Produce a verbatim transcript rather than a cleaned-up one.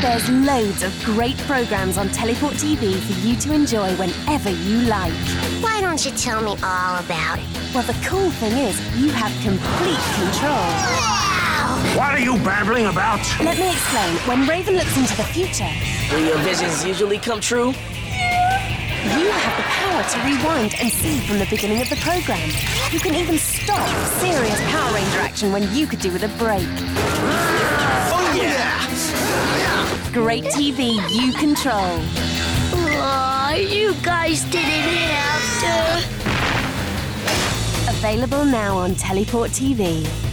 There's loads of great programmes on Teleport T V for you to enjoy whenever you like. Why don't you tell me all about it? Well, the cool thing is you have complete control. Wow! What are you babbling about? Let me explain. When Raven looks into the future, Do your visions usually come true? you have the power to rewind and see from the beginning of the programme. You can even stop serious Power Ranger action when you could do with a break. Oh, yeah! Great T V you control. Aw, you guys didn't have to. Available now on Teleport T V.